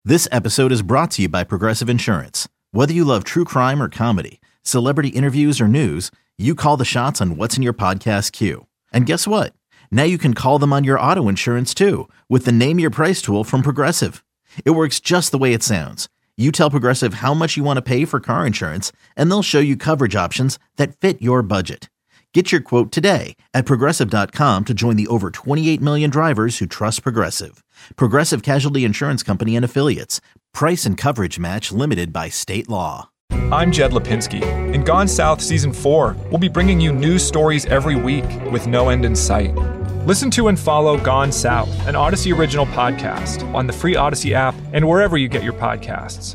This episode is brought to you by Progressive Insurance. Whether you love true crime or comedy, celebrity interviews or news, you call the shots on what's in your podcast queue. And guess what? Now you can call them on your auto insurance too with the Name Your Price tool from Progressive. It works just the way it sounds. You tell Progressive how much you want to pay for car insurance, and they'll show you coverage options that fit your budget. Get your quote today at Progressive.com to join the over 28 million drivers who trust Progressive. Progressive Casualty Insurance Company and Affiliates. Price and coverage match limited by state law. I'm Jed Lipinski. In Gone South Season 4, we'll be bringing you news stories every week with no end in sight. Listen to and follow Gone South, an Odyssey original podcast on the free Odyssey app and wherever you get your podcasts.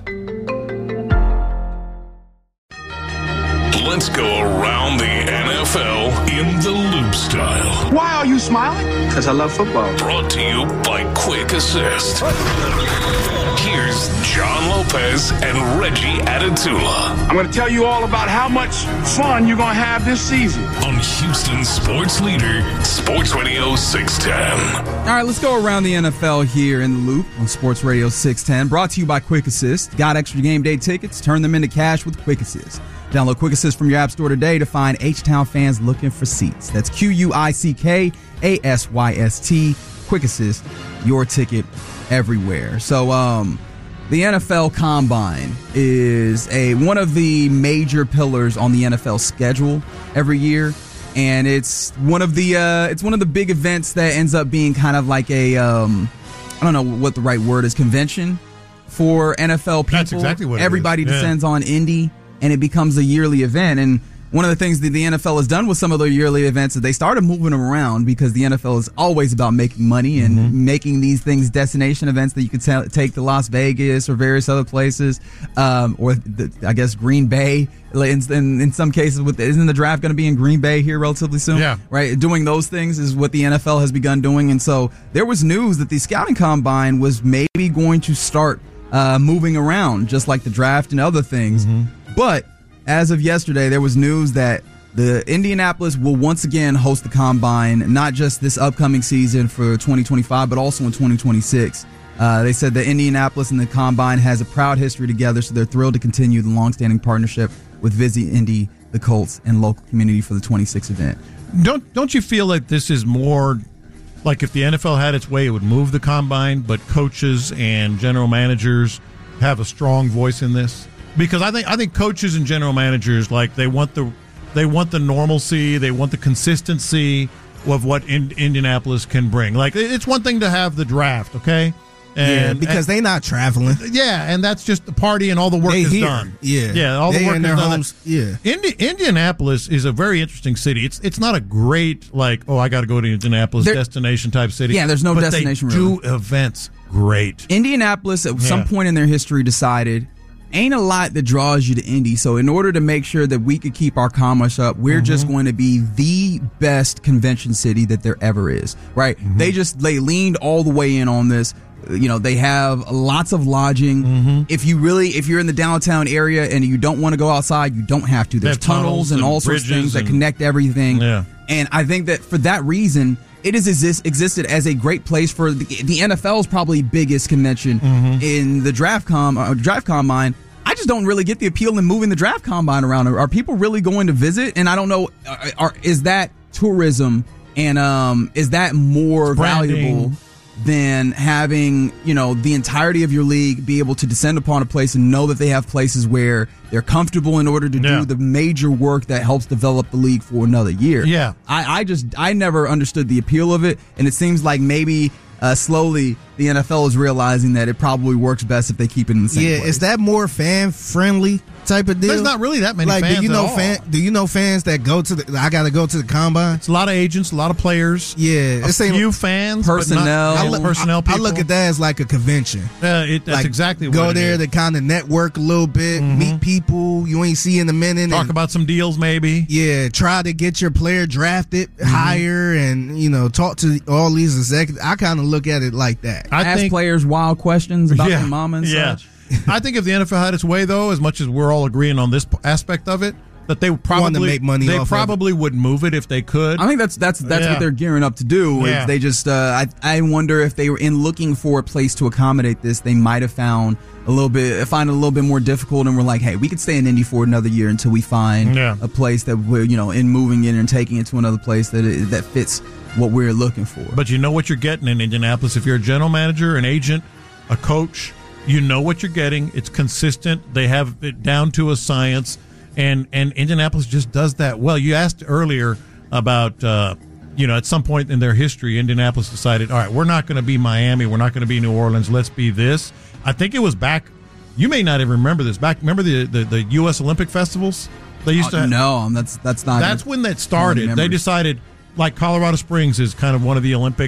Let's go around the NFL in the Loop style. Why are you smiling? Because I love football. Brought to you by Quick Assist. Here's John Lopez and Reggie Atatula. I'm going to tell you all about how much fun you're going to have this season. On Houston Sports Leader, Sports Radio 610. All right, let's go around the NFL here in the Loop on Sports Radio 610. Brought to you by Quick Assist. Got extra game day tickets? Turn them into cash with Quick Assist. Download Quick Assist from your app store today to find H-Town fans looking for seats. That's QUICKASYST. Quick Assist, your ticket everywhere. So, the NFL Combine is one of the major pillars on the NFL schedule every year, and it's one of the big events that ends up being kind of like a I don't know what the right word is, convention for NFL people. That's exactly what everybody it is. descends on Indy, and it becomes a yearly event. And one of the things that the NFL has done with some of their yearly events is they started moving them around because the NFL is always about making money and making these things destination events that you can take to Las Vegas or various other places, or I guess Green Bay. In some cases, isn't the draft going to be in Green Bay here relatively soon? Yeah. Right? Doing those things is what the NFL has begun doing. And so there was news that the scouting combine was maybe going to start moving around just like the draft and other things. But as of yesterday, there was news that the Indianapolis will once again host the Combine, not just this upcoming season for 2025, but also in 2026. They said that Indianapolis and the Combine has a proud history together, so they're thrilled to continue the longstanding partnership with Visit Indy, the Colts, and local community for the 26th event. Don't you feel like this is more like if the NFL had its way, it would move the Combine, but coaches and general managers have a strong voice in this? Because I think coaches and general managers, like, they want the normalcy, they want the consistency of what Indianapolis can bring. Like, it's one thing to have the draft, okay? Because they not traveling. Yeah, and that's just the party and all the work is done. Yeah, all the work is done. Homes. Yeah, Indianapolis is a very interesting city. It's not a great, like, oh, I got to go to Indianapolis destination type city. Yeah, there's no destination. But they do events great. Indianapolis at some point in their history decided ain't a lot that draws you to Indy. So in order to make sure that we could keep our commerce up, we're just going to be the best convention city that there ever is. Right? They leaned all the way in on this. You know, they have lots of lodging. If you're in the downtown area and you don't want to go outside, you don't have to. There's tunnels and all sorts of things that connect everything. Yeah. And I think that for that reason, it has existed as a great place for the NFL's probably biggest convention in the draft combine. I just don't really get the appeal in moving the draft combine around. Are people really going to visit? And I don't know, is that tourism and is that more valuable than having, the entirety of your league be able to descend upon a place and know that they have places where they're comfortable in order to do the major work that helps develop the league for another year. Yeah. I never understood the appeal of it, and it seems like maybe slowly the NFL is realizing that it probably works best if they keep it in the same place. Is that more fan-friendly type of deal? There's not really that many fans do you know fans that go to I got to go to the Combine? It's a lot of agents, a lot of players. Yeah. A few fans. Personnel. Personnel people. I look at that as like a convention. That's exactly what go it there is. to kind of network a little bit, meet people you ain't see in a minute. Talk about some deals maybe. Yeah, try to get your player drafted higher and, talk to all these executives. I kind of look at it like that. I think players wild questions about their mama and such. I think if the NFL had its way, though, as much as we're all agreeing on this aspect of it, that they probably Want to make money they off of probably would move it if they could. I think that's Yeah. what they're gearing up to do. Yeah. They just I wonder if they were in looking for a place to accommodate this, they might have find it a little bit more difficult, and we're like, hey, we could stay in Indy for another year until we find a place that we're in moving it and taking it to another place that fits what we're looking for. But you know what you're getting in Indianapolis. If you're a general manager, an agent, a coach, you know what you're getting. It's consistent. They have it down to a science, and Indianapolis just does that well. You asked earlier about, at some point in their history, Indianapolis decided, all right, we're not going to be Miami. We're not going to be New Orleans. Let's be this. I think it was back. You may not even remember this. Remember the U.S. Olympic festivals? They used to. No, that's not. That's when that started. They decided, like Colorado Springs is kind of one of the Olympic,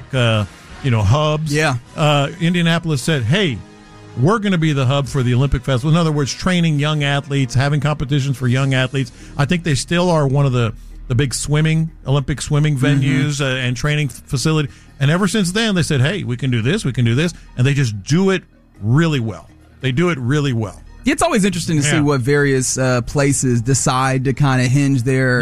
hubs. Yeah. Indianapolis said, hey, we're going to be the hub for the Olympic Festival. In other words, training young athletes, having competitions for young athletes. I think they still are one of the big Olympic swimming venues and training facility. And ever since then, they said, hey, we can do this, and they just do it really well. They do it really well. It's always interesting to see what various places decide to kind of hinge their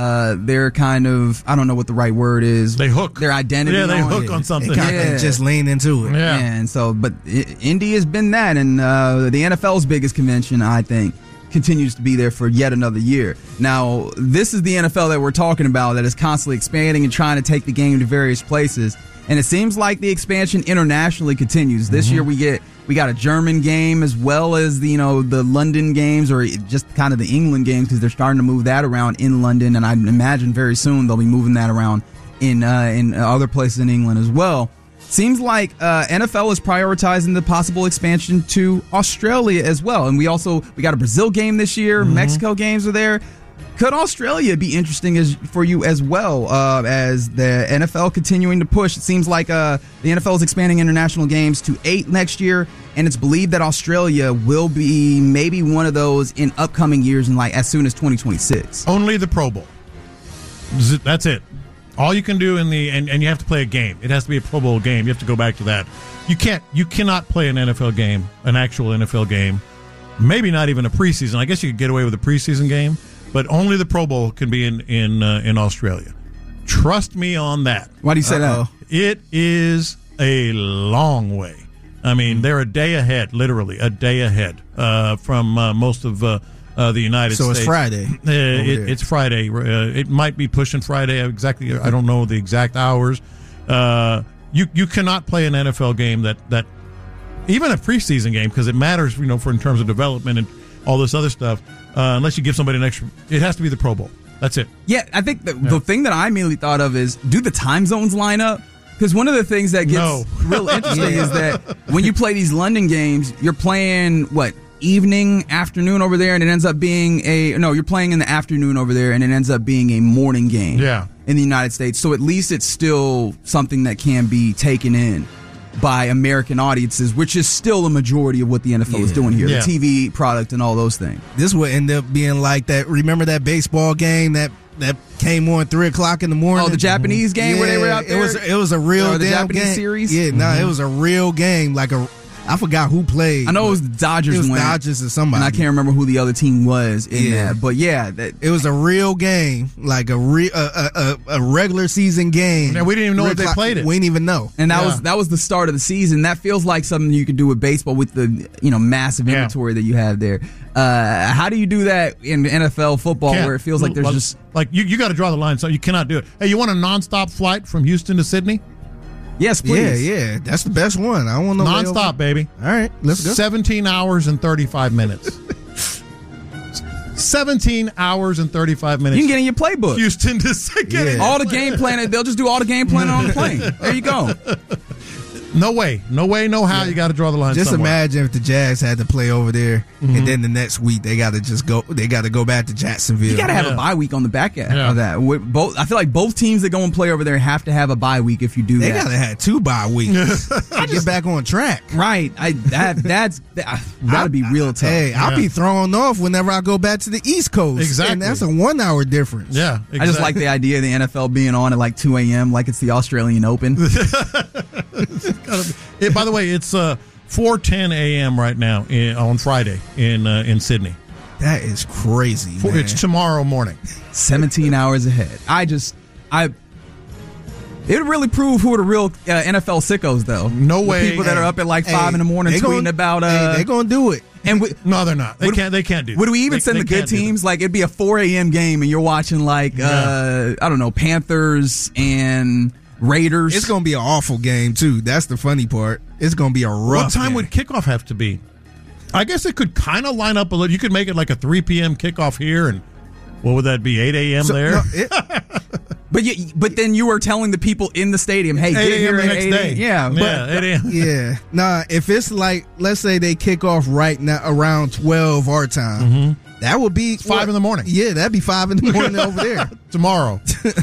kind of, I don't know what the right word is. They hook. Their identity. Yeah, they on hook it. on something. They kind of just lean into it. Yeah. And so, but Indy has been that, and the NFL's biggest convention, I think, continues to be there for yet another year. Now, this is the NFL that we're talking about that is constantly expanding and trying to take the game to various places. And it seems like the expansion internationally continues. This year we got a German game as well as the London games, or just kind of the England games, because they're starting to move that around in London, and I imagine very soon they'll be moving that around in other places in England as well. Seems like NFL is prioritizing the possible expansion to Australia as well, and we got a Brazil game this year. Mexico games are there. Could Australia be interesting for you as well, as the NFL continuing to push? It seems like the NFL is expanding international games to 8 next year, and it's believed that Australia will be maybe one of those in upcoming years, and as soon as 2026. Only the Pro Bowl. That's it. All you can do and you have to play a game. It has to be a Pro Bowl game. You have to go back to that. You cannot play an NFL game, an actual NFL game. Maybe not even a preseason. I guess you could get away with a preseason game. But only the Pro Bowl can be in Australia. Trust me on that. Why do you say that? It is a long way. I mean, they're a day ahead, literally a day ahead from most of the United States. So it's Friday. It's Friday. It might be pushing Friday. Exactly. I don't know the exact hours. You cannot play an NFL game that even a preseason game, because it matters, in terms of development and all this other stuff. Unless you give somebody an extra, it has to be the Pro Bowl. That's it. Yeah, I think the thing that I immediately thought of is, do the time zones line up? Because one of the things that gets real interesting is that when you play these London games, you're playing, evening, afternoon over there, and it ends up being you're playing in the afternoon over there, and it ends up being a morning game in the United States. So at least it's still something that can be taken in by American audiences, which is still the majority of what the NFL is doing here, the TV product and all those things. This would end up being like that. Remember that baseball game that came on 3:00 in the morning? Oh, the Japanese game where they were out there? It was a real the damn Japanese game. Series? Yeah, it was a real game. I forgot who played. I know it was the Dodgers. It was Dodgers or somebody. And I can't remember who the other team was in that. But it was a real game, like a regular season game. Yeah, we didn't even know if they played it. We didn't even know. And that was the start of the season. That feels like something you could do with baseball with the massive inventory that you have there. How do you do that in NFL football where it feels like there's just you got to draw the line, so you cannot do it. Hey, you want a nonstop flight from Houston to Sydney? Yes, please. Yeah, that's the best one. I don't want no nonstop, baby. All right, let's go. 17 hours and 35 minutes. 17 hours and 35 minutes. You can get in your playbook. Houston to all the game planning. They'll just do all the game planning on the plane. There you go. No way, no how. You got to draw the line. Just somewhere. Imagine if the Jags had to play over there, and then the next week they got to They got to go back to Jacksonville. You got to have a bye week on the back end of that. I feel like both teams that go and play over there have to have a bye week. If you do they got to have 2 bye weeks to get back on track. Right. That's got to be real tough. Hey, I'll be thrown off whenever I go back to the East Coast. Exactly. And that's a 1 hour difference. Yeah. Exactly. I just like the idea of the NFL being on at 2 a.m. like it's the Australian Open. By the way, it's 4:10 a.m. right now on Friday in Sydney. That is crazy, man. It's tomorrow morning. 17 hours ahead. It would really prove who are the real NFL sickos, though. No way. The people that are up at like 5 in the morning tweeting about. They're gonna do it. And no, they're not. They can't do that. Would we even send the good teams? Like, it'd be a 4 a.m. game, and you're watching like I don't know, Panthers and Raiders. It's gonna be an awful game too. That's the funny part. It's gonna be a rough. What time would kickoff have to be? I guess it could kind of line up a little. You could make it like a 3 p.m. kickoff here, and what would that be? 8 a.m. there. No, But then you were telling the people in the stadium, hey, get here the at next 8 day. Yeah. Yeah, 8 a.m. Yeah. Nah, if it's like, let's say they kick off right now around 12 our time, that would be 5 in the morning. Yeah, that'd be 5 in the morning over there. Tomorrow.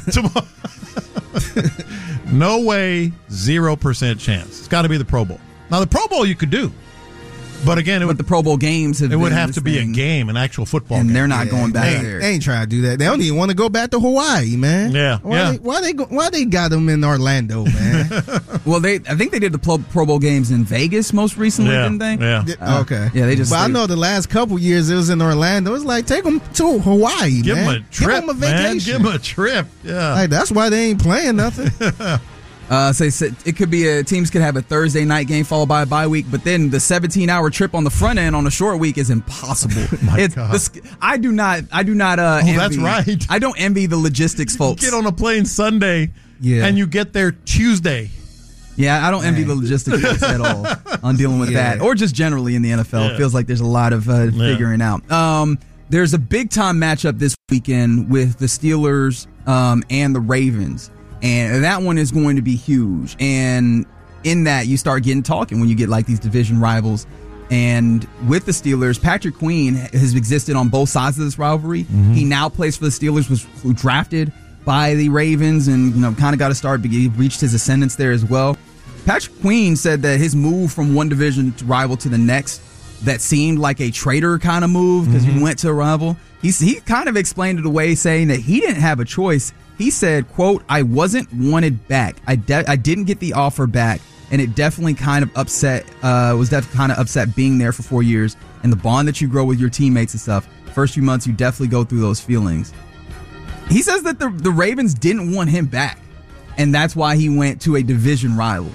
No way, 0% chance. It's got to be the Pro Bowl. Now, the Pro Bowl you could do. But again, the Pro Bowl games it would have to be a game, an actual football game. And they're not going back there. They ain't trying to do that. They don't even want to go back to Hawaii, man. Yeah. Why they got them in Orlando, man? Well, I think they did the Pro Bowl games in Vegas most recently, didn't they? Yeah. Okay. Yeah, they just. But I know the last couple years it was in Orlando. It's like, take them to Hawaii, Give man. them a trip, Give them a vacation. man. Give them a trip. Yeah. Like, that's why they ain't playing nothing. It could be teams could have a Thursday night game followed by a bye week, but then the 17-hour trip on the front end on a short week is impossible. God. I do not. envy. That's right. I don't envy the logistics, folks. You get on a plane Sunday, and you get there Tuesday. Yeah, I don't envy the logistics folks at all on dealing with that, or just generally in the NFL. It feels like there's a lot of figuring out. There's a big time matchup this weekend with the Steelers and the Ravens. And that one is going to be huge. And in that, you start getting talking when you get like these division rivals. And with the Steelers, Patrick Queen has existed on both sides of this rivalry. He now plays for the Steelers, was drafted by the Ravens, and kind of got to start. He reached his ascendance there as well. Patrick Queen said that his move from one division rival to the next, that seemed like a traitor kind of move because he went to a rival. He kind of explained it away, saying that he didn't have a choice. He said, quote, I wasn't wanted back. I didn't get the offer back, and it definitely kind of upset, being there for 4 years, and the bond that you grow with your teammates and stuff. First few months, you definitely go through those feelings. He says that the Ravens didn't want him back, and that's why he went to a division rival.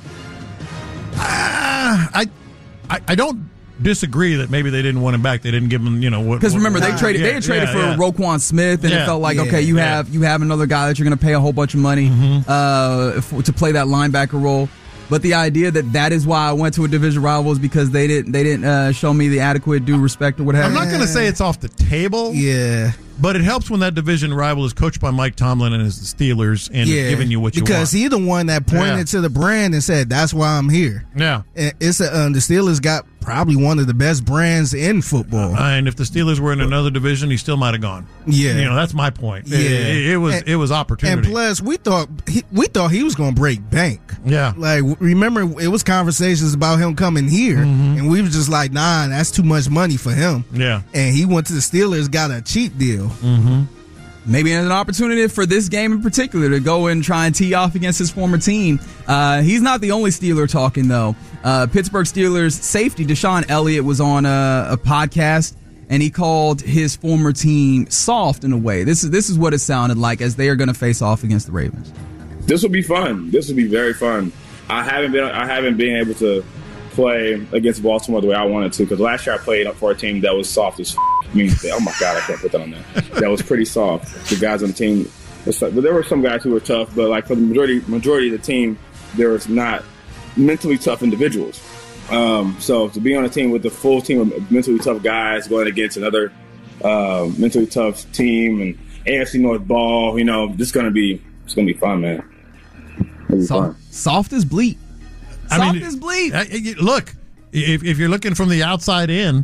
I don't disagree that maybe they didn't want him back. They didn't give him, what. Because remember, they had traded for Roquan Smith, and it felt like, okay, you have another guy that you're going to pay a whole bunch of money to play that linebacker role. But the idea that is why I went to a division rival is because they didn't show me the adequate due respect or what have you. I'm not going to say it's off the table. Yeah. But it helps when that division rival is coached by Mike Tomlin and is the Steelers and is giving you what you want. Because he's the one that pointed to the brand and said, that's why I'm here. Yeah. It's the Steelers got probably one of the best brands in football. And if the Steelers were in another division, he still might have gone. Yeah. That's my point. Yeah. It was opportunity. And plus, we thought he was going to break bank. Yeah. Like, remember, it was conversations about him coming here, and we were just like, nah, that's too much money for him. Yeah. And he went to the Steelers, got a cheap deal. Maybe an opportunity for this game in particular to go and try and tee off against his former team. He's not the only Steeler talking, though. Pittsburgh Steelers safety DeShon Elliott was on a podcast, and he called his former team soft in a way. This is what it sounded like as they are going to face off against the Ravens. This will be fun. This will be very fun. I haven't been able to play against Baltimore the way I wanted to, because last year I played for a team that was soft as I mean, oh my God, I can't put that on there. That was pretty soft. The guys on the team, but there were some guys who were tough, but like for the majority of the team, there was not mentally tough individuals. So to be on a team with the full team of mentally tough guys going against another mentally tough team and AFC North ball, it's gonna be fun, man. Soft as bleep. Soft as bleep. Look, if you're looking from the outside in,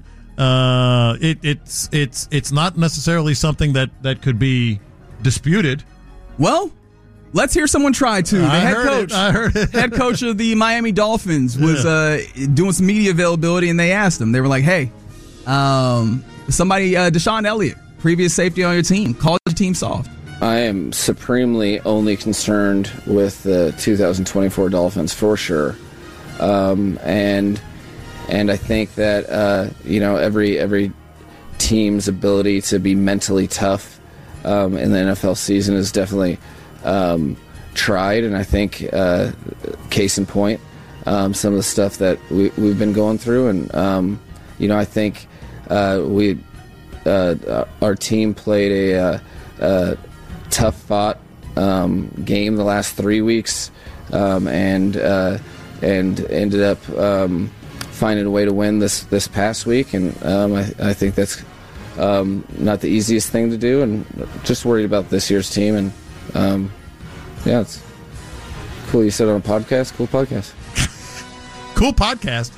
it's not necessarily something that could be disputed. Well, let's hear someone try to. The I heard it. Head coach of the Miami Dolphins was doing some media availability, and they asked him. They were like, "Hey, somebody, DeShon Elliott, previous safety on your team, called your team soft." I am supremely only concerned with the 2024 Dolphins for sure, and I think that every team's ability to be mentally tough in the NFL season is definitely tried, and I think case in point, some of the stuff that we've been going through, and I think our team played a tough fought game the last 3 weeks, and ended up finding a way to win this past week, and I think that's not the easiest thing to do, and just worried about this year's team, and it's cool you said on a podcast. Cool podcast. Cool podcast.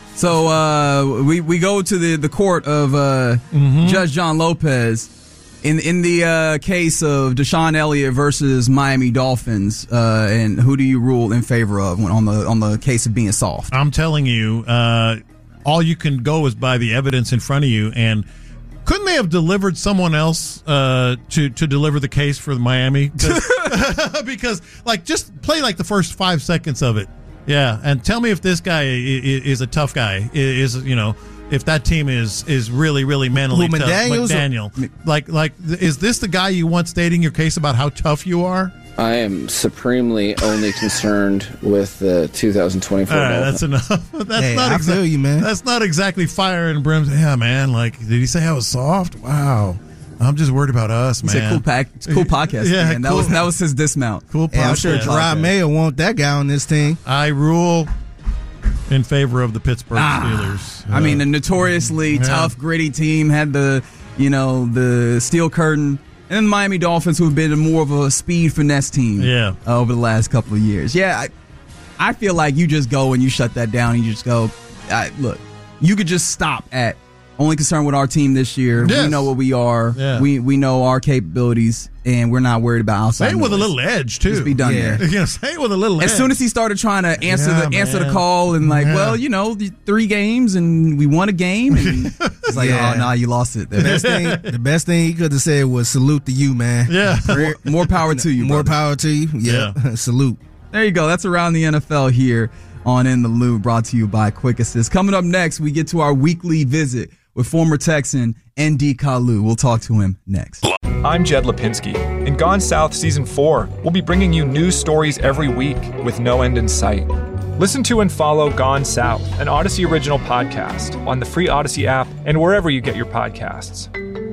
So we go to the court of Judge John Lopez in the case of Deshaun Elliott versus Miami Dolphins, and who do you rule in favor of on the case of being soft? I'm telling you, all you can go is by the evidence in front of you, and couldn't they have delivered someone else to deliver the case for Miami? Because just play the first 5 seconds of it. Yeah, and tell me if this guy is a tough guy. If that team is really, really mentally tough. McDaniel. Is this the guy you want stating your case about how tough you are? I am supremely only concerned with the 2024. All right, that's enough. I feel you, man. That's not exactly fire and brimstone. Yeah, man. Did he say I was soft? Wow. I'm just worried about us, man. It's cool podcast. Yeah, man. Cool. That was his dismount. Cool podcast. I'm sure Gerard Mayo want that guy on this team. I rule in favor of the Pittsburgh Steelers. I mean, the notoriously tough, gritty team had the steel curtain. And then the Miami Dolphins, who've been more of a speed finesse team over the last couple of years. Yeah, I feel like you just go and you shut that down and you just go, look, you could just stop at only concerned with our team this year. Yes. We know what we are. Yeah. We know our capabilities, and we're not worried about outside. Say it with a little edge, too. Just be done there. Yeah, say it with a little edge. As soon as he started trying to answer the call and the 3 games and we won a game, and it's like, oh, no, you lost it. The best thing he could have said was salute to you, man. Yeah. More power to you, More power to you. Yeah. Salute. There you go. That's Around the NFL here on In the Loop, brought to you by Quick Assist. Coming up next, we get to our weekly visit with former Texan Ndie Kalu. We'll talk to him next. I'm Jed Lipinski. In Gone South Season 4, we'll be bringing you news stories every week with no end in sight. Listen to and follow Gone South, an Odyssey original podcast, on the free Odyssey app and wherever you get your podcasts.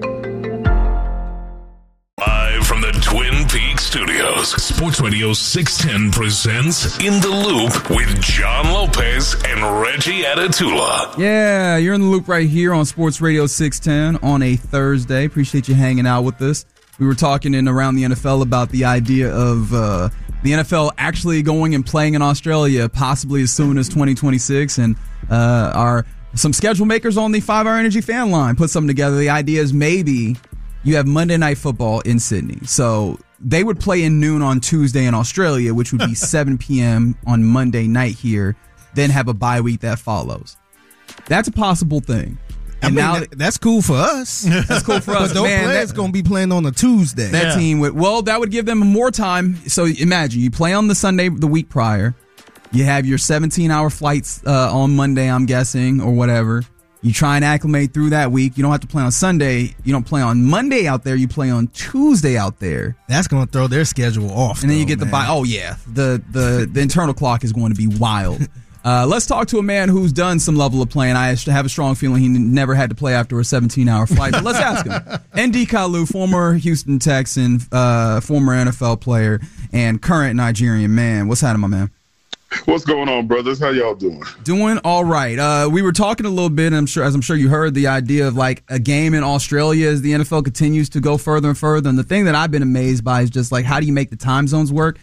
Live from the Twin Peaks Studios, Sports Radio 610 presents In the Loop with John Lopez and Reggie Atatula. Yeah, you're in the loop right here on Sports Radio 610 on a Thursday. Appreciate you hanging out with us. We were talking in Around the NFL about the idea of the NFL actually going and playing in Australia possibly as soon as 2026, and some schedule makers on the 5 Hour Energy fan line put something together. The idea is maybe you have Monday Night Football in Sydney. So they would play in noon on Tuesday in Australia, which would be 7 p.m. on Monday night here, then have a bye week that follows. That's a possible thing. And that's cool for us. That's cool for us. But those players going to be playing on a Tuesday. That team that would give them more time. So imagine you play on the Sunday the week prior. You have your 17-hour flights on Monday, I'm guessing, or whatever. You try and acclimate through that week. You don't have to play on Sunday. You don't play on Monday out there. You play on Tuesday out there. That's going to throw their schedule off. And then you get the bye. Oh, yeah. The internal clock is going to be wild. Let's talk to a man who's done some level of playing. I have a strong feeling he never had to play after a 17-hour flight. But let's ask him. Ndie Kalu, former Houston Texan, former NFL player, and current Nigerian man. What's happening, my man? What's going on, brothers? How y'all doing? Doing all right. We were talking a little bit, and I'm sure you heard the idea of a game in Australia as the NFL continues to go further and further. And the thing that I've been amazed by is just how do you make the time zones work?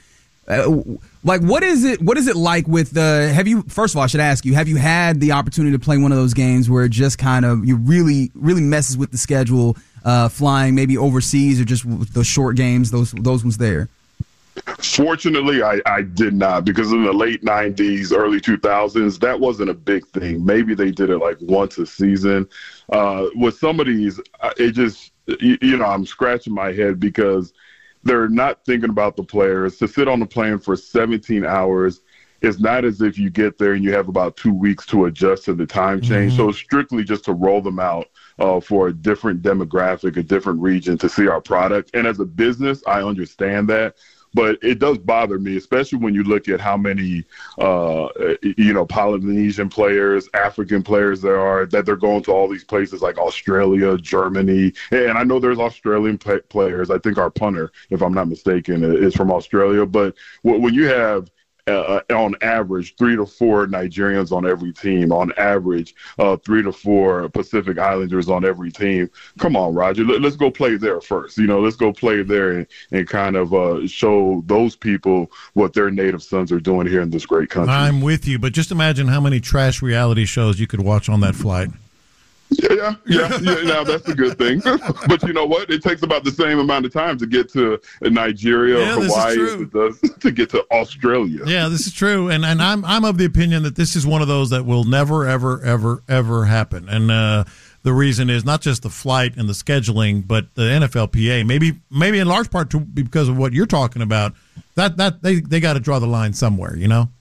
What is it like with first of all, I should ask you, have you had the opportunity to play one of those games where it just kind of, you really, really messes with the schedule, flying maybe overseas or just the short games, those ones there? Fortunately, I did not, because in the late 90s, early 2000s, that wasn't a big thing. Maybe they did it once a season. With some of these, it just, I'm scratching my head because they're not thinking about the players. To sit on the plane for 17 hours it's not as if you get there and you have about 2 weeks to adjust to the time change. So it's strictly just to roll them out for a different demographic, a different region to see our product. And as a business, I understand that. But it does bother me, especially when you look at how many, Polynesian players, African players there are, that they're going to all these places like Australia, Germany. And I know there's Australian players. I think our punter, if I'm not mistaken, is from Australia. But when you have on average 3 to 4 Nigerians on every team, on average 3 to 4 Pacific Islanders on every team. Come on, Roger, let's go play there first. Let's go play there and kind of show those people what their native sons are doing here in this great country. I'm with you, but just imagine how many trash reality shows you could watch on that flight. Yeah. Now that's a good thing. But you know what? It takes about the same amount of time to get to Nigeria or Hawaii as it does to get to Australia. Yeah, this is true. And I'm of the opinion that this is one of those that will never, ever, ever, ever happen. And the reason is not just the flight and the scheduling, but the NFLPA. Maybe in large part because of what you're talking about. That they got to draw the line somewhere,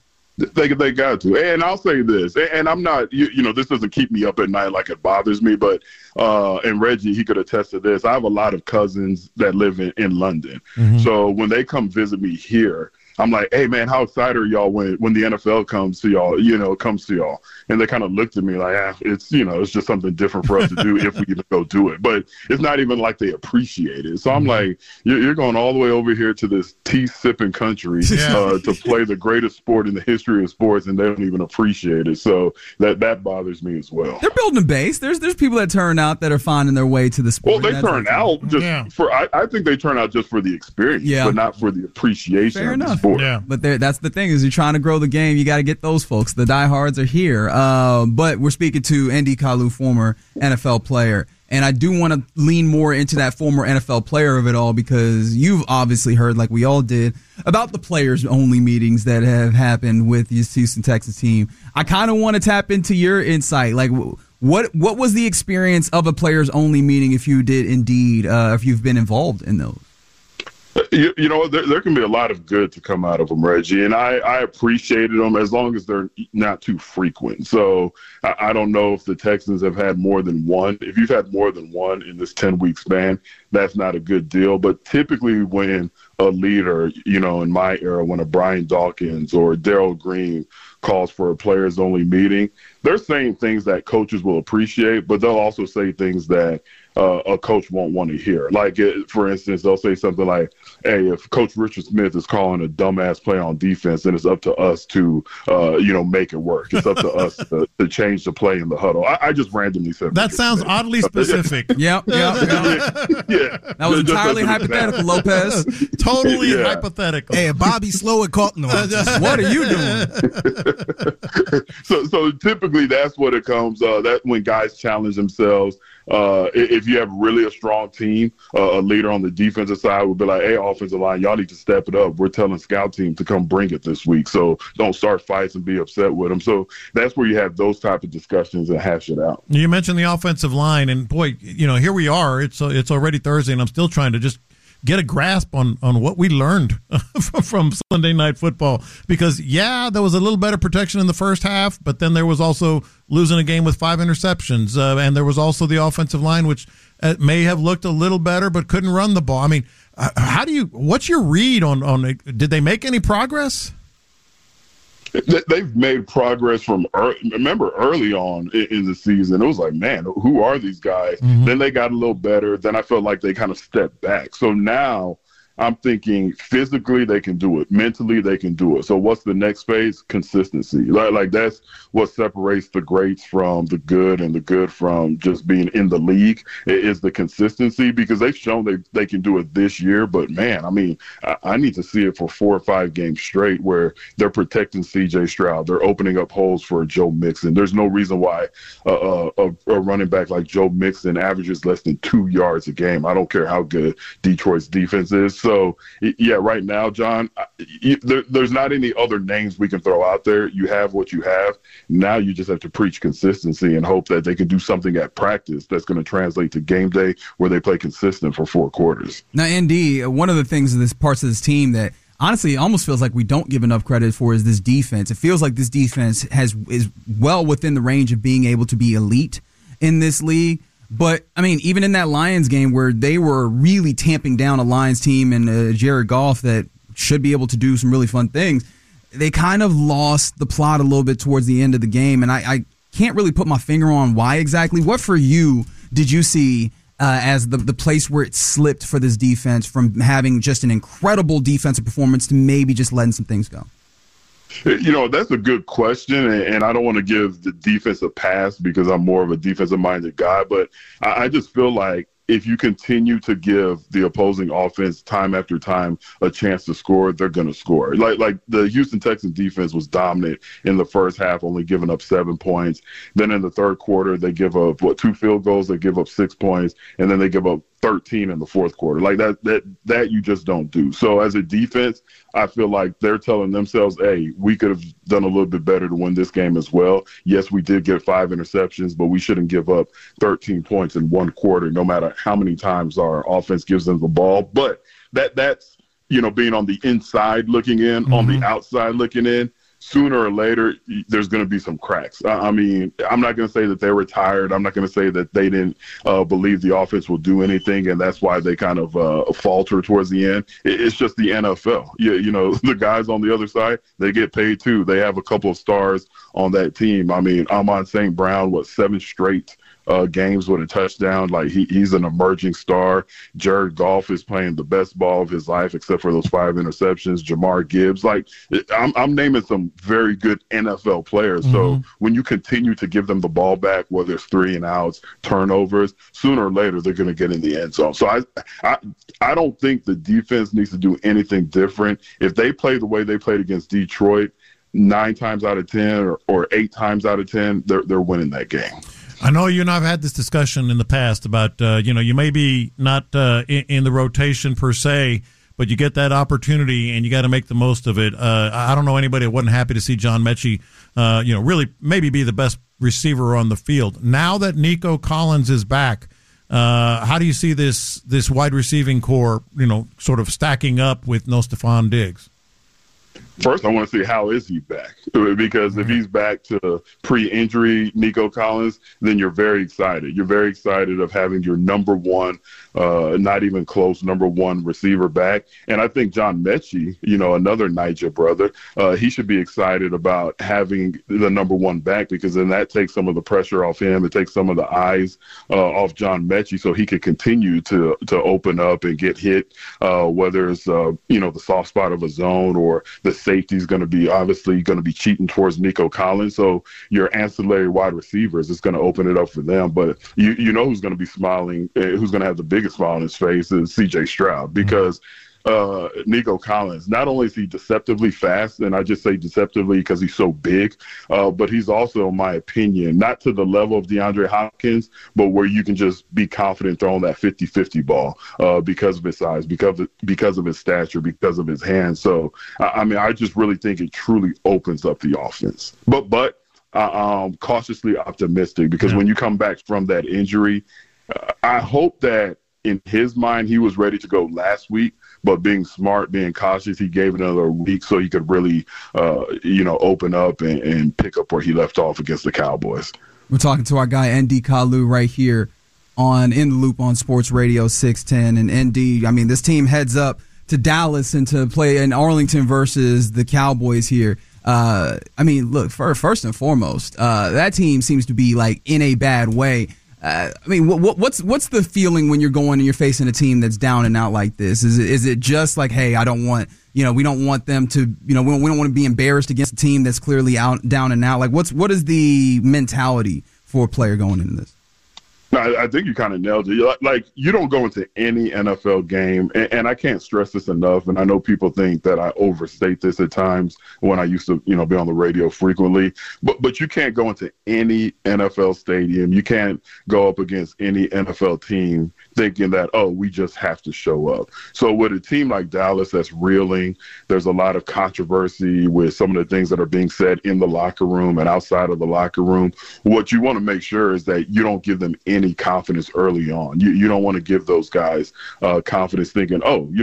They got to. And I'll say this, and I'm not, this doesn't keep me up at night like it bothers me, but, and Reggie, he could attest to this. I have a lot of cousins that live in London. So when they come visit me here, I'm like, hey, man, how excited are y'all when the NFL comes to y'all, And they kind of looked at me like, it's just something different for us to do if we even go do it. But it's not even like they appreciate it. So I'm like, you're going all the way over here to this tea-sipping country to play the greatest sport in the history of sports, and they don't even appreciate it. So that bothers me as well. They're building a base. There's people that turn out that are finding their way to the sport. Well, they turn out I think they turn out just for the experience, but not for the appreciation of the sport. Yeah, but that's the thing is you're trying to grow the game. You got to get those folks. The diehards are here. But we're speaking to Ndidi Kalu, former NFL player. And I do want to lean more into that former NFL player of it all because you've obviously heard, like we all did, about the players-only meetings that have happened with this Houston Texans team. I kind of want to tap into your insight. Like, what was the experience of a players-only meeting if you did indeed, if you've been involved in those? There can be a lot of good to come out of them, Reggie, and I appreciated them as long as they're not too frequent. So I don't know if the Texans have had more than one. If you've had more than one in this 10-week span, that's not a good deal. But typically when a leader, in my era, when a Brian Dawkins or Darrell Green calls for a players-only meeting, they're saying things that coaches will appreciate, but they'll also say things that a coach won't want to hear. Like, for instance, they'll say something like, hey, if Coach Richard Smith is calling a dumbass play on defense, then it's up to us to, make it work. It's up to us to change the play in the huddle. I just randomly said that. Sounds oddly specific. Yep. Yeah. That was entirely hypothetical, Lopez. Totally hypothetical. Hey, Bobby Slowick caught no. What are you doing? So typically that's what it comes. That when guys challenge themselves. If you have really a strong team, a leader on the defensive side would be like, hey, offensive line, y'all need to step it up. We're telling scout team to come bring it this week. So don't start fights and be upset with them. So that's where you have those type of discussions and hash it out. You mentioned the offensive line, and boy, here we are. It's already Thursday, and I'm still trying to just get a grasp on what we learned from Sunday Night Football. Because, there was a little better protection in the first half, but then there was also losing a game with 5 interceptions. And there was also the offensive line, which may have looked a little better, but couldn't run the ball. I mean, what's your read on did they make any progress? They've made progress from early on in the season. It was like, man, who are these guys? Then they got a little better. Then I felt like they kind of stepped back. So now I'm thinking physically they can do it. Mentally they can do it. So what's the next phase? Consistency. Like that's what separates the greats from the good and the good from just being in the league is the consistency because they've shown they can do it this year. But, man, I mean, I need to see it for 4 or 5 games straight where they're protecting C.J. Stroud. They're opening up holes for Joe Mixon. There's no reason why a running back like Joe Mixon averages less than 2 yards a game. I don't care how good Detroit's defense is. So, right now, John, there's not any other names we can throw out there. You have what you have. Now you just have to preach consistency and hope that they can do something at practice that's going to translate to game day where they play consistent for 4 quarters. Now, ND, one of the things of this parts of this team that honestly, it almost feels like we don't give enough credit for is this defense. It feels like this defense is well within the range of being able to be elite in this league. But, I mean, even in that Lions game where they were really tamping down a Lions team and Jared Goff that should be able to do some really fun things, they kind of lost the plot a little bit towards the end of the game. And I can't really put my finger on why exactly. What for you did you see as the place where it slipped for this defense from having just an incredible defensive performance to maybe just letting some things go? That's a good question, and I don't want to give the defense a pass because I'm more of a defensive-minded guy, but I just feel like if you continue to give the opposing offense time after time a chance to score, they're going to score. Like the Houston Texans defense was dominant in the first half, only giving up 7 points. Then in the third quarter, they give up, 2 field goals, they give up 6 points, and then they give up 13 in the fourth quarter. Like that you just don't do. So as a defense, I feel like they're telling themselves, hey, we could have done a little bit better to win this game as well. Yes, we did get 5 interceptions, but we shouldn't give up 13 points in one quarter, no matter how many times our offense gives them the ball. But that's being on the inside looking in, on the outside looking in. Sooner or later, there's going to be some cracks. I mean, I'm not going to say that they were tired. I'm not going to say that they didn't believe the offense will do anything, and that's why they kind of falter towards the end. It's just the NFL. The guys on the other side, they get paid too. They have a couple of stars on that team. I mean, Amon St. Brown, 7 straight games with a touchdown. Like he's an emerging star. Jared Goff is playing the best ball of his life, except for those 5 interceptions. Jamar Gibbs, I'm naming some very good NFL players. So when you continue to give them the ball back, whether it's 3 and outs, turnovers, sooner or later they're going to get in the end zone. So I don't think the defense needs to do anything different. If they play the way they played against Detroit, 9 times out of 10 or 8 times out of 10, they're winning that game. I know you and I have had this discussion in the past about, you may be not in the rotation per se, but you get that opportunity and you got to make the most of it. I don't know anybody that wasn't happy to see John Mechie, really maybe be the best receiver on the field. Now that Nico Collins is back, how do you see this wide receiving core, sort of stacking up with no Stephon Diggs? First, I want to see how is he back, because if he's back to pre-injury Nico Collins, then you're very excited. You're very excited of having your number one, not even close, number one receiver back. And I think John Mechie, another Niger brother, he should be excited about having the number one back, because then that takes some of the pressure off him. It takes some of the eyes off John Mechie, so he could continue to open up and get hit, whether it's, the soft spot of a zone or the safety's going to be cheating towards Nico Collins. So your ancillary wide receivers is going to open it up for them. But you know who's going to be smiling, who's going to have the biggest smile on his face is C.J. Stroud, because Nico Collins, not only is he deceptively fast, and I just say deceptively because he's so big, but he's also, in my opinion, not to the level of DeAndre Hopkins, but where you can just be confident throwing that 50-50 ball because of his size, because of his stature, because of his hands. So, I just really think it truly opens up the offense. But I'm cautiously optimistic, because when you come back from that injury, I hope that in his mind he was ready to go last week, but being smart, being cautious, he gave it another week so he could really, open up and pick up where he left off against the Cowboys. We're talking to our guy, ND Kalu, right here on In the Loop on Sports Radio 610. And ND, this team heads up to Dallas and to play in Arlington versus the Cowboys here. Look, first and foremost, that team seems to be in a bad way. What's the feeling when you're going and you're facing a team that's down and out like this? Is it just like, hey, I don't want, we don't want them to, we don't want to be embarrassed against a team that's clearly down and out. What is the mentality for a player going into this? No, I think you kind of nailed it. You don't go into any NFL game, and I can't stress this enough, and I know people think that I overstate this at times when I used to, be on the radio frequently, but you can't go into any NFL stadium. You can't go up against any NFL team thinking that, we just have to show up. So with a team like Dallas that's reeling, there's a lot of controversy with some of the things that are being said in the locker room and outside of the locker room. What you want to make sure is that you don't give them any confidence early on. You don't want to give those guys confidence thinking, you know what?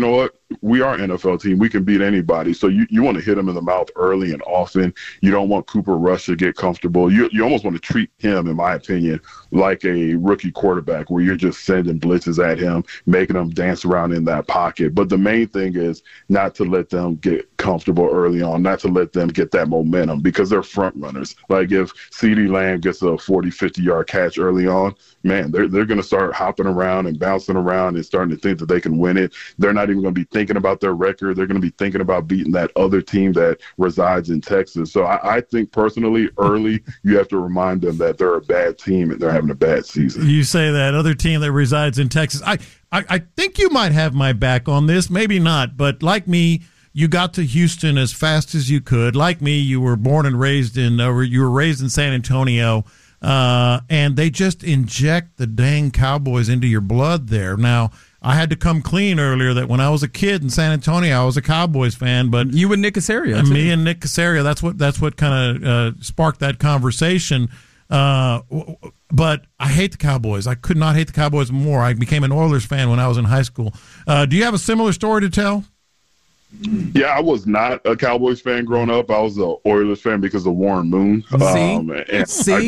we are an NFL team. We can beat anybody. So you want to hit him in the mouth early and often. You don't want Cooper Rush to get comfortable. You almost want to treat him, in my opinion, like a rookie quarterback where you're just sending blitzes at him, making him dance around in that pocket. But the main thing is not to let them get comfortable early on, not to let them get that momentum because they're front runners. Like if CeeDee Lamb gets a 40, 50-yard catch early on, man, they're going to start hopping around and bouncing around and starting to think that they can win it. They're not even going to be thinking about their record. They're going to be thinking about beating that other team that resides in Texas. So I think personally, early, you have to remind them that they're a bad team and they're having a bad season. You say that other team that resides in Texas. I think you might have my back on this, maybe not, but like me, you got to Houston as fast as you could. Like me, you were born and raised in San Antonio, and they just inject the dang Cowboys into your blood there. Now, I had to come clean earlier that when I was a kid in San Antonio, I was a Cowboys fan. But you and Nick Caserio, me and Nick Caserio, that's what kind of sparked that conversation. But I hate the Cowboys. I could not hate the Cowboys more. I became an Oilers fan when I was in high school. Do you have a similar story to tell? Yeah, I was not a Cowboys fan growing up. I was an Oilers fan because of Warren Moon. And I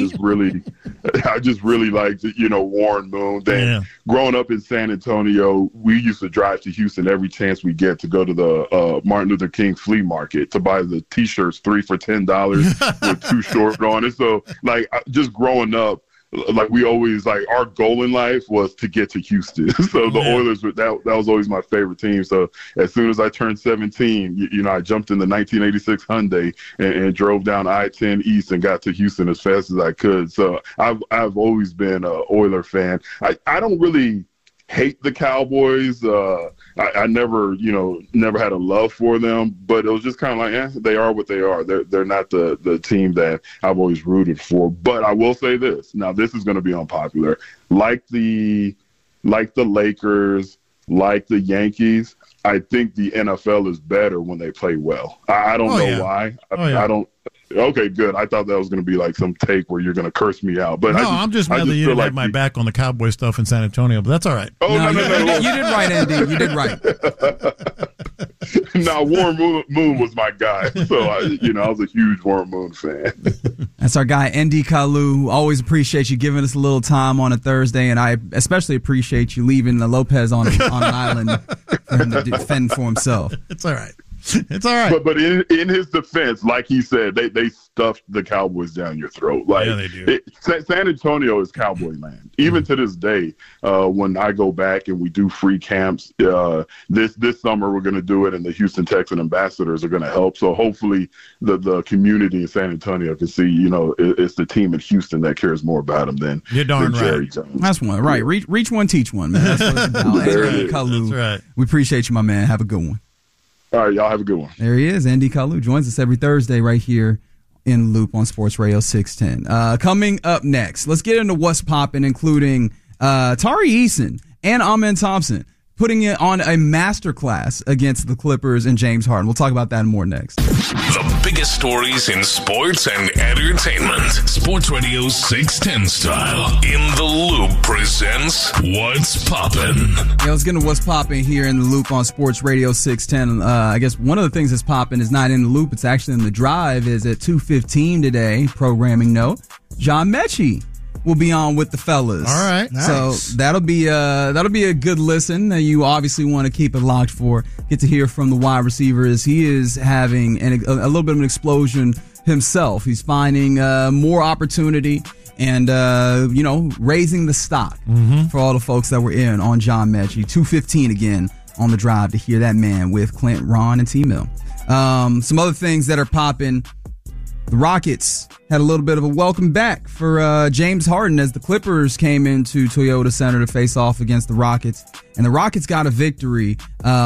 just really liked, Warren Moon. Then growing up in San Antonio, we used to drive to Houston every chance we get to go to the Martin Luther King flea market to buy the T-shirts 3 for $10 with 2 short on it. So, just growing up, we always our goal in life was to get to Houston. So the Oilers, that was always my favorite team. So as soon as I turned 17, I jumped in the 1986 Hyundai and drove down I-10 East and got to Houston as fast as I could. So I've always been an Oiler fan. I don't really hate the Cowboys. I never had a love for them, but it was just kind of they are what they are. They're not the team that I've always rooted for. But I will say this. Now, this is going to be unpopular. Like the Lakers, like the Yankees, I think the NFL is better when they play well. I don't know why. I don't. Okay, good. I thought that was going to be some take where you're going to curse me out. But I'm just mad that you didn't have my back on the Cowboy stuff in San Antonio, but that's all right. Oh, no. You did right, Andy. You did right. No, Warren Moon was my guy. So, I was a huge Warren Moon fan. That's our guy, Andy Kalu. Always appreciate you giving us a little time on a Thursday, and I especially appreciate you leaving the Lopez on an island for him to defend for himself. It's all right. It's all right. But in his defense, like he said, they stuffed the Cowboys down your throat. They do. San Antonio is Cowboy land. Even to this day, when I go back and we do free camps, this summer we're going to do it, and the Houston Texan ambassadors are going to help. So hopefully the community in San Antonio can see, it's the team in Houston that cares more about them than You're darn Jerry right. Jones. That's one. Right. Reach one, teach one, man. That's what it's about. Andy Kalu. That's right. We appreciate you, my man. Have a good one. All right, y'all have a good one. There he is. Andy Kalu joins us every Thursday right here in Loop on Sports Radio 610. Coming up next, let's get into what's popping, including Tari Eason and Amen Thompson putting it on a masterclass against the Clippers and James Harden. We'll talk about that and more next. The biggest stories in sports and entertainment. Sports Radio 610 style. In the Loop presents What's Poppin'. Yeah, let's get into what's popping here in the Loop on Sports Radio 610. I guess one of the things that's popping is not in the Loop. It's actually in the Drive. Is at 2:15 today. Programming note. John Mechie will be on with the fellas. All right. Nice. So that'll be a good listen that you obviously want to keep it locked for. Get to hear from the wide receivers. He is having a little bit of an explosion himself. He's finding more opportunity and raising the stock for all the folks that were in on John Mechie. 2:15 again on the Drive to hear that man with Clint, Ron, and T-Mill. Some other things that are popping. The Rockets had a little bit of a welcome back for James Harden as the Clippers came into Toyota Center to face off against the Rockets. And the Rockets got a victory,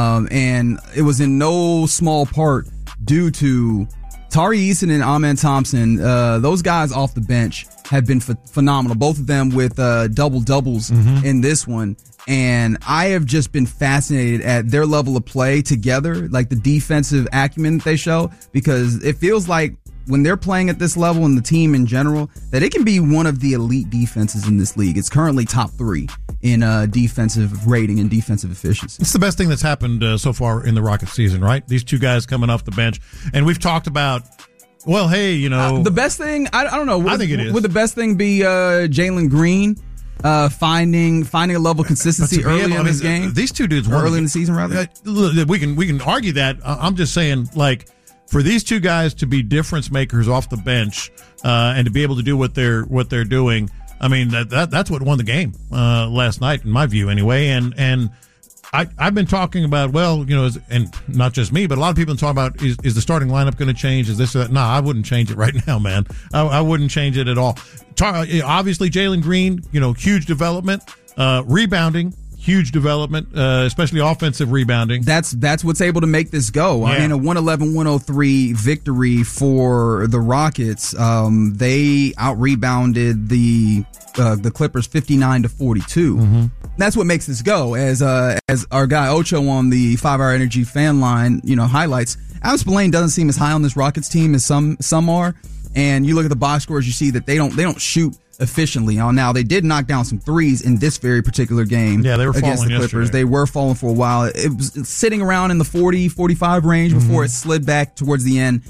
and it was in no small part due to Tari Eason and Amen Thompson. Those guys off the bench have been phenomenal, both of them with double-doubles in this one. And I have just been fascinated at their level of play together, like the defensive acumen that they show, because it feels like when they're playing at this level and the team in general, that it can be one of the elite defenses in this league. It's currently top 3 in defensive rating and defensive efficiency. It's the best thing that's happened so far in the Rockets season, right? These two guys coming off the bench. And we've talked about, well, hey, the best thing, I don't know. I think it is. Would the best thing be Jalen Green finding a level of consistency early in his game? These two dudes early in the season, rather. We can argue that. I'm just saying, like, for these two guys to be difference makers off the bench and to be able to do what they're doing, I mean, that's what won the game last night, in my view, anyway. And I've been talking about, well, and not just me, but a lot of people talk about, is the starting lineup going to change? Is this or that? No, I wouldn't change it right now, man. I wouldn't change it at all. Obviously, Jalen Green, huge development. Rebounding, huge development, especially offensive rebounding. That's what's able to make this go. Yeah. I mean, a 111-103 victory for the Rockets. They out-rebounded the Clippers 59-42. Mm-hmm. That's what makes this go. As our guy Ocho on the 5 Hour Energy fan line, highlights, Adam Spillane doesn't seem as high on this Rockets team as some are. And you look at the box scores, you see that they don't shoot efficiently. Now, they did knock down some threes in this very particular game. Yeah, they were against the Clippers. Yesterday. They were falling for a while. It was sitting around in the 40-45 range before it slid back towards the end,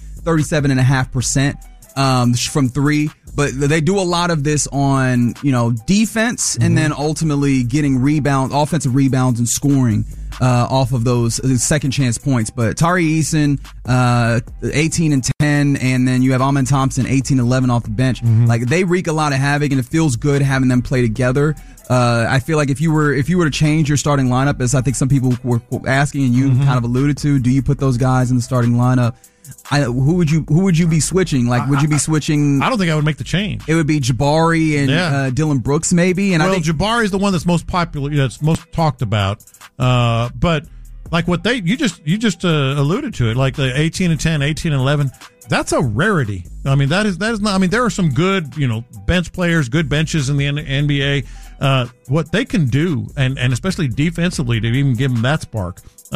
37.5% from three. But they do a lot of this on, defense and then ultimately getting offensive rebounds and scoring off of those second chance points. But Tari Eason, 18 and 10, and then you have Amen Thompson, 18-11 off the bench. Like, they wreak a lot of havoc, and it feels good having them play together. I feel like if you were to change your starting lineup, as I think some people were asking and you kind of alluded to, do you put those guys in the starting lineup? Who would you be switching? Like, would you be switching? I don't think I would make the change. It would be Jabari and Dylan Brooks, maybe. And I think Jabari is the one that's most popular, that's most talked about. But like what you just alluded to it, like the 18 and 10, 18 and 11. That's a rarity. I mean, that is not. I mean, there are some good, bench players, good benches in the NBA. What they can do, and especially defensively, to even give them that spark.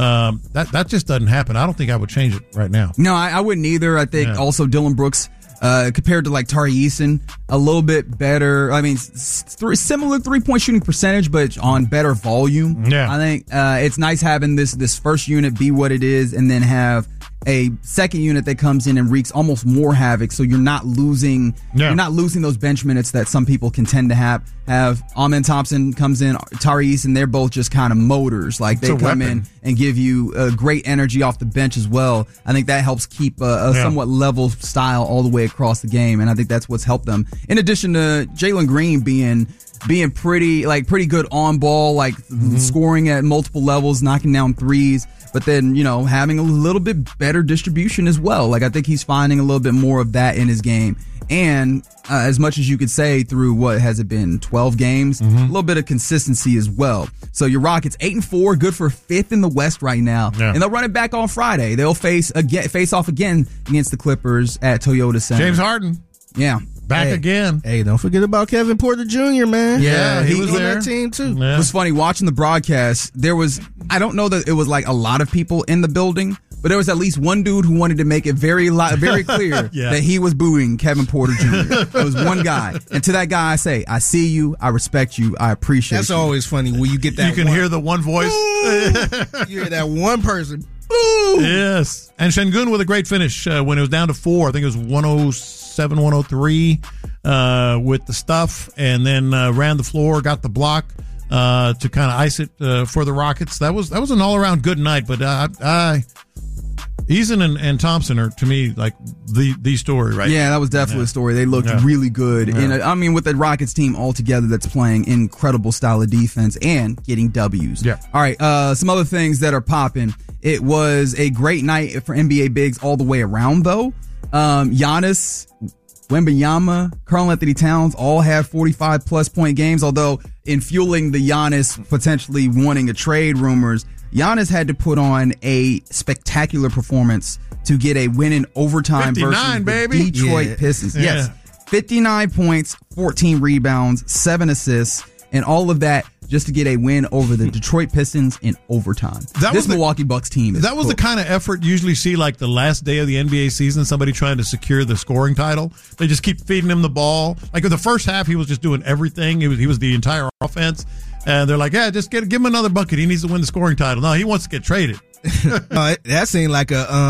That just doesn't happen. I don't think I would change it right now. No, I wouldn't either. I think also Dylan Brooks, compared to like Tari Eason, a little bit better. I mean, similar 3-point shooting percentage, but on better volume. Yeah. I think it's nice having this first unit be what it is, and then have a second unit that comes in and wreaks almost more havoc. So you're not losing those bench minutes that some people can tend to have. Amen Thompson comes in, Tari Eason, they're both just kind of motors. Like, they come in and give you great energy off the bench as well. I think that helps keep a somewhat level style all the way across the game, and I think that's what's helped them. In addition to Jalen Green being pretty good on ball, like scoring at multiple levels, knocking down threes, but then, having a little bit better distribution as well. Like, I think he's finding a little bit more of that in his game. And as much as you could say through, what has it been, 12 games, a little bit of consistency as well. So your Rockets 8-4, good for 5th in the West right now. Yeah. And they'll run it back on Friday. They'll face off again against the Clippers at Toyota Center. James Harden. Yeah. Back again. Hey, don't forget about Kevin Porter Jr., man. Yeah, he was on that team, too. Yeah. It was funny watching the broadcast. I don't know that it was like a lot of people in the building, but there was at least one dude who wanted to make it very clear that he was booing Kevin Porter Jr. There was one guy. And to that guy, I say, I see you, I respect you, I appreciate you. That's always funny when you get that. You can hear the one voice. You hear that one person. Boo! Yes. And Şengün with a great finish when it was down to 4. I think it was 107, 103 with the stuff, and then ran the floor, got the block to kind of ice it for the Rockets. That was an all-around good night, but Eason and Thompson are, to me, like the story, right? Yeah, that was definitely a story. They looked really good. Yeah. And I mean, with the Rockets team altogether that's playing incredible style of defense and getting W's. Yeah. All right, some other things that are popping. It was a great night for NBA bigs all the way around, though. Giannis, Wembanyama, Karl-Anthony Towns all had 45-plus point games, although in fueling the Giannis potentially wanting a trade rumors, Giannis had to put on a spectacular performance to get a win in overtime versus the Detroit Pistons. Yeah. Yes, 59 points, 14 rebounds, 7 assists, and all of that just to get a win over the Detroit Pistons in overtime. This Milwaukee Bucks team is that was the kind of effort you usually see like the last day of the NBA season, somebody trying to secure the scoring title. They just keep feeding him the ball. Like in the first half, he was just doing everything. He was the entire offense. And they're like, yeah, just give him another bucket. He needs to win the scoring title. No, he wants to get traded. That seemed like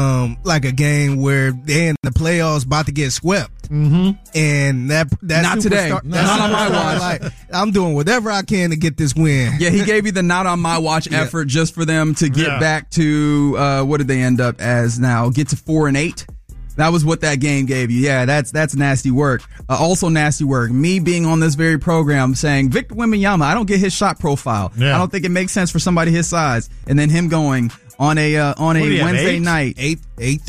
a game where they in the playoffs about to get swept. Mm-hmm. And that not today. Not on my watch. Like, I'm doing whatever I can to get this win. Yeah, he gave you the not on my watch effort just for them to get back to what did they end up as now? Get to 4-8. That was what that game gave you. Yeah, that's nasty work. Also nasty work. Me being on this very program saying Victor Wembanyama, I don't get his shot profile. Yeah. I don't think it makes sense for somebody his size. And then him going on a Wednesday night, 8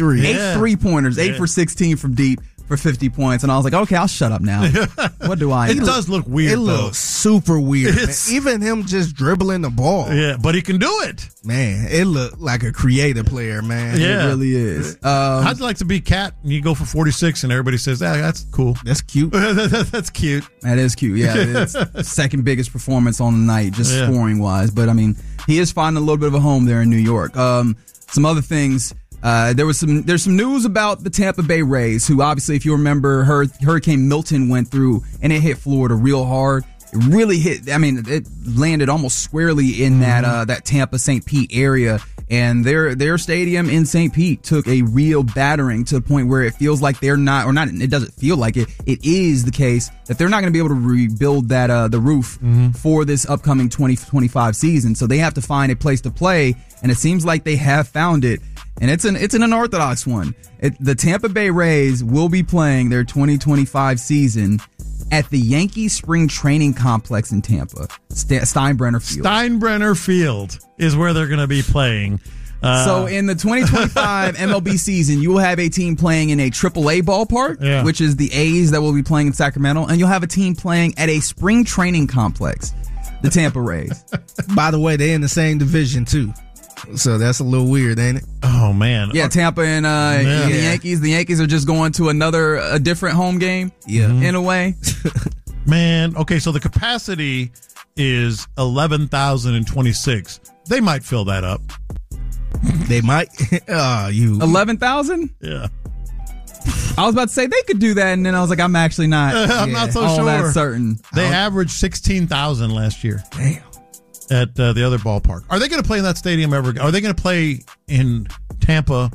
3-pointers, 8 for 16 from deep for 50 points. And I was like, okay, I'll shut up now. What do I know? It does look weird, It looks super weird. Even him just dribbling the ball. Yeah, but he can do it. Man, it looked like a creative player, man. Yeah. It really is. I'd like to be Cat, and you go for 46, and everybody says, that's cool. That's cute. That's cute. That is cute, yeah. It's the second biggest performance on the night, just scoring-wise. But, I mean, he is finding a little bit of a home there in New York. Some other things. There's some news about the Tampa Bay Rays, who obviously, if you remember, Hurricane Milton went through and it hit Florida real hard. It really hit. I mean, it landed almost squarely in that Tampa St. Pete area, and their stadium in St. Pete took a real battering to the point where it feels like they're not, or not. It doesn't feel like it. It is the case that they're not going to be able to rebuild that the roof for this upcoming 2025 season. So they have to find a place to play, and it seems like they have found it. And it's an unorthodox one. The Tampa Bay Rays will be playing their 2025 season at the Yankees Spring Training Complex in Tampa, Steinbrenner Field. Steinbrenner Field is where they're going to be playing. So in the 2025 MLB season, you will have a team playing in a AAA ballpark, which is the A's that will be playing in Sacramento, and you'll have a team playing at a spring training complex, the Tampa Rays. By the way, they're in the same division, too. So that's a little weird, ain't it? Oh, man. Yeah, Tampa and the Yankees. The Yankees are just going to a different home game, in a way. Man, okay, so the capacity is 11,026. They might fill that up. They might. 11,000? Yeah. I was about to say they could do that, and then I was like, I'm actually not. I'm not so all sure. that certain. They averaged 16,000 last year. Damn. At the other ballpark. Are they going to play in that stadium ever again? Are they going to play in Tampa?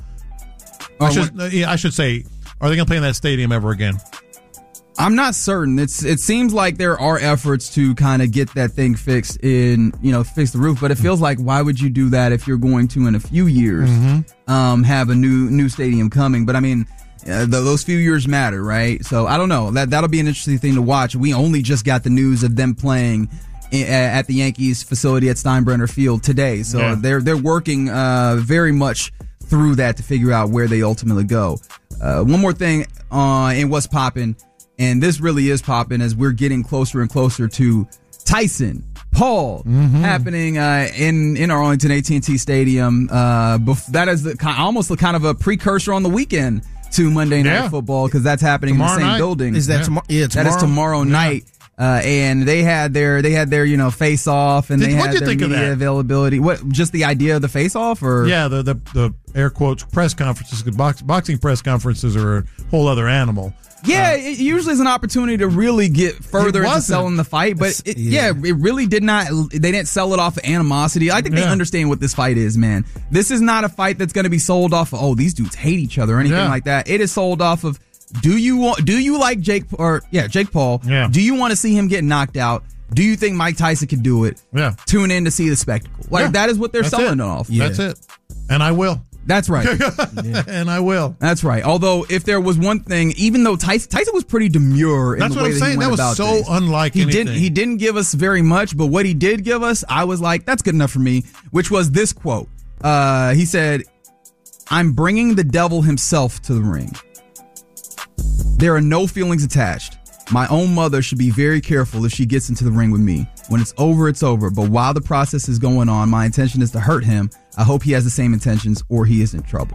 I should say, are they going to play in that stadium ever again? I'm not certain. It seems like there are efforts to kind of get that thing fixed fix the roof, but it feels like why would you do that if you're going to in a few years have a new stadium coming? But I mean, those few years matter, right? So I don't know. That'll be an interesting thing to watch. We only just got the news of them playing at the Yankees facility at Steinbrenner Field today. So they're working very much through that to figure out where they ultimately go. One more thing in what's popping, and this really is popping as we're getting closer and closer to Tyson Paul happening in our Arlington AT&T Stadium. That is almost kind of a precursor on the weekend to Monday Night Football, because that's happening tomorrow in the same night. building. Is that tomorrow? Yeah, tomorrow. That is tomorrow night. And they had their face off, and they had their media availability. What, just the idea of the face off, or the air quotes press conferences? Boxing press conferences are a whole other animal. Yeah, it usually is an opportunity to really get further into selling the fight, but it really did not. They didn't sell it off of animosity. I think they understand what this fight is, man. This is not a fight that's going to be sold off of, these dudes hate each other or anything like that. It is sold off of, do you like Jake Paul? Yeah. Do you want to see him get knocked out? Do you think Mike Tyson could do it? Yeah. Tune in to see the spectacle. That is what they're selling it off. Yeah. That's it. And I will. That's right. And I will. That's right. Although, if there was one thing, even though Tyson was pretty demure in That's the what way I'm that saying. he went That was about so things. unlike anything. He didn't give us very much, but what he did give us, I was like, that's good enough for me, which was this quote. He said, "I'm bringing the devil himself to the ring. There are no feelings attached. My own mother should be very careful if she gets into the ring with me. When it's over, it's over. But while the process is going on, my intention is to hurt him. I hope he has the same intentions or he is in trouble."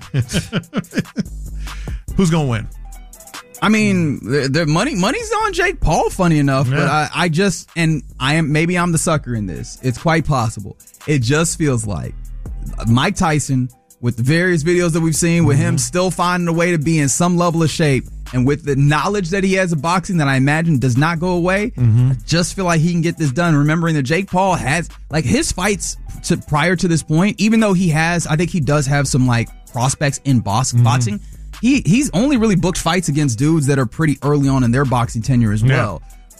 Who's going to win? I mean, the money's on Jake Paul, funny enough, but maybe I'm the sucker in this. It's quite possible. It just feels like Mike Tyson with the various videos that we've seen, with him still finding a way to be in some level of shape, and with the knowledge that he has of boxing that I imagine does not go away, I just feel like he can get this done. Remembering that Jake Paul has, like, his fights prior to this point, even though I think he does have some, like, prospects in boxing, he's only really booked fights against dudes that are pretty early on in their boxing tenure as well.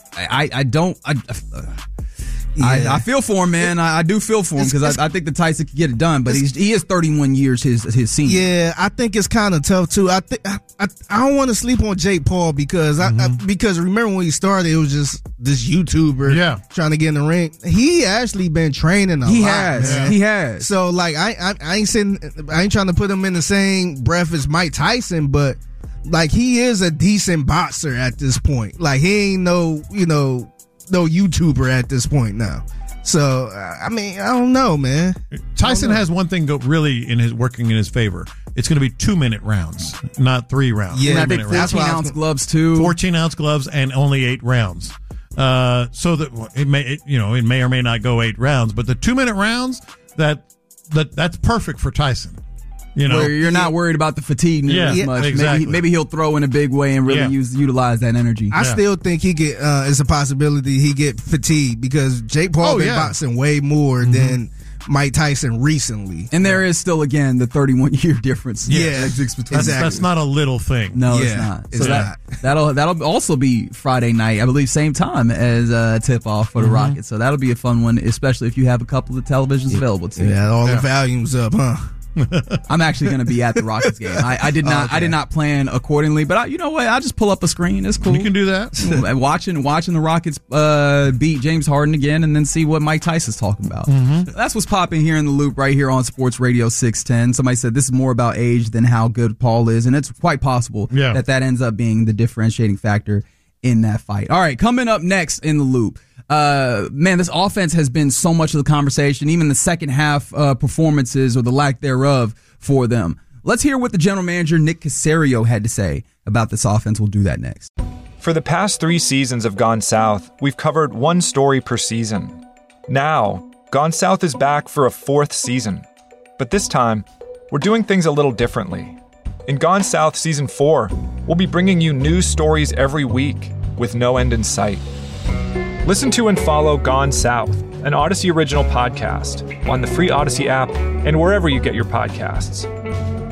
I feel for him, man. I do feel for him because I think that Tyson could get it done, but he is 31 years his senior. Yeah, I think it's kind of tough too. I don't want to sleep on Jake Paul because because remember when he started, it was just this YouTuber trying to get in the ring. He actually been training a lot. He has. So like I ain't trying to put him in the same breath as Mike Tyson, but like he is a decent boxer at this point. Like he ain't no YouTuber at this point now. So I mean, I don't know, man. Tyson has one thing really working in his favor. It's going to be 2-minute rounds, not 3 rounds. Yeah, I think 14-ounce gloves too. 14-ounce gloves and only 8 rounds. So that it may or may not go 8 rounds, but the 2-minute rounds that's perfect for Tyson. Where you're not worried about the fatigue as much. Exactly. Maybe he'll throw in a big way and really utilize that energy. I still think he get it's a possibility he get fatigued because Jake Paul been boxing way more than Mike Tyson recently. And there is still, again, the 31-year difference. Yeah, between that's not a little thing. No, it's not. So that'll also be Friday night, I believe, same time as tip-off for the Rockets. So that'll be a fun one, especially if you have a couple of televisions available to you. Yeah, all the volumes up, huh? I'm actually going to be at the Rockets game. I did not plan accordingly, but you know what? I'll just pull up a screen. It's cool. You can do that. watching the Rockets beat James Harden again, and then see what Mike Tyson's talking about. That's what's popping here in the Loop right here on Sports Radio 610. Somebody said this is more about age than how good Paul is, and it's quite possible that ends up being the differentiating factor in that fight. All right, coming up next in the Loop. Man, this offense has been so much of the conversation, even the second half performances or the lack thereof for them. Let's hear what the general manager, Nick Caserio, had to say about this offense. We'll do that next. For the past 3 seasons of Gone South, we've covered one story per season. Now, Gone South is back for a 4th season. But this time, we're doing things a little differently. In Gone South Season 4, we'll be bringing you news stories every week with no end in sight. Listen to and follow Gone South, an Odyssey original podcast, on the free Odyssey app and wherever you get your podcasts.